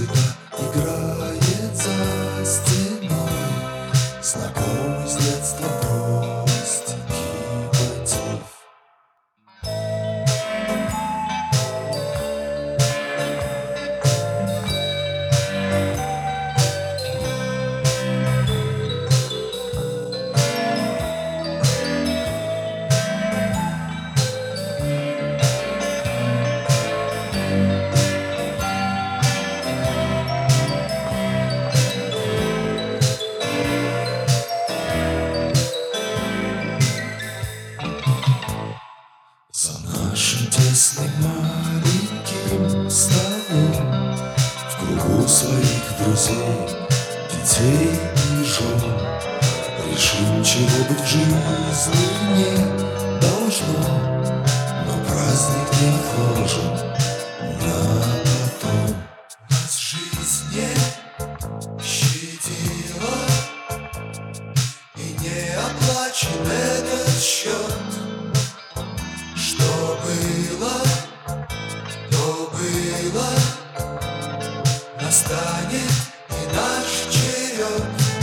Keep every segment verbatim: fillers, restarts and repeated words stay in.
Музыка играет за стеной, знакомый с детства простенький мотив. Нашим тесным маленьким столом, в кругу своих друзей, детей и жен, решим, чего быть в жизни не должно, но праздник не отложен на потом. Нас жизнь не щадила, и не оплачен этот счет. Что было, то было, настанет и наш черед.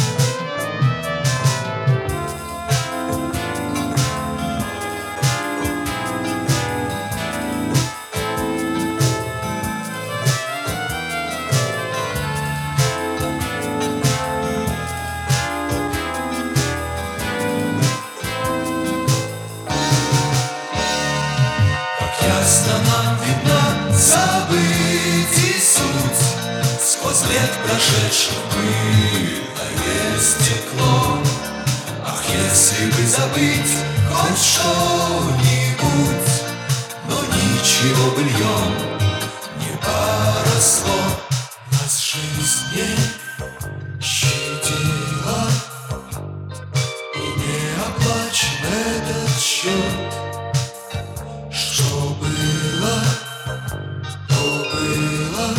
Ясно нам видна событий суть, сквозь лет прошедших пыльное стекло. Ах, если бы забыть хоть что-нибудь, но ничего бы льем не поросло. Нас жизнь не щадила, и не оплачен этот счет. Что было, то было,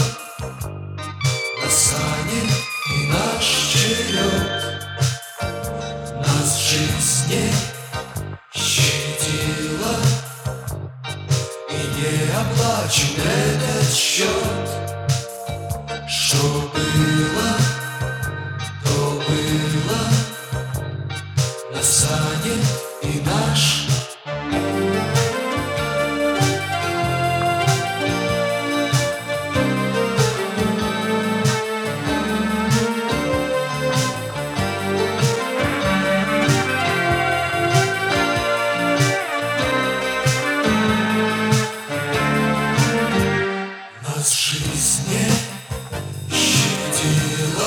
настанет и наш черед. Нас жизнь не щадила, и не оплачен этот счет. Что было, то было, настанет и наш. Жизнь не щадила,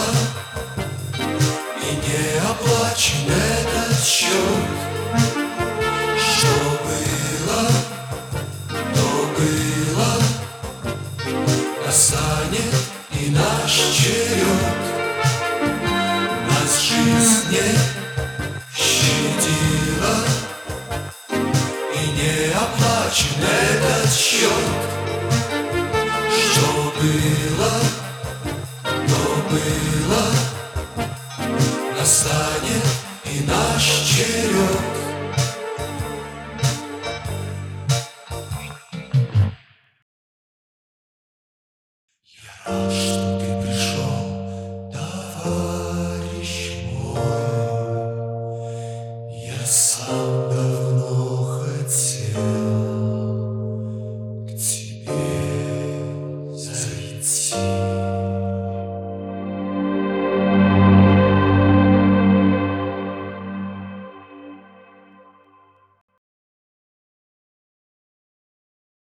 и не оплачен этот счет. Что было, то было, настанет и наш черед. Нас жизнь не щадила, и не оплачен этот счет. Что было, то было, настанет и наш черед. Я рад, что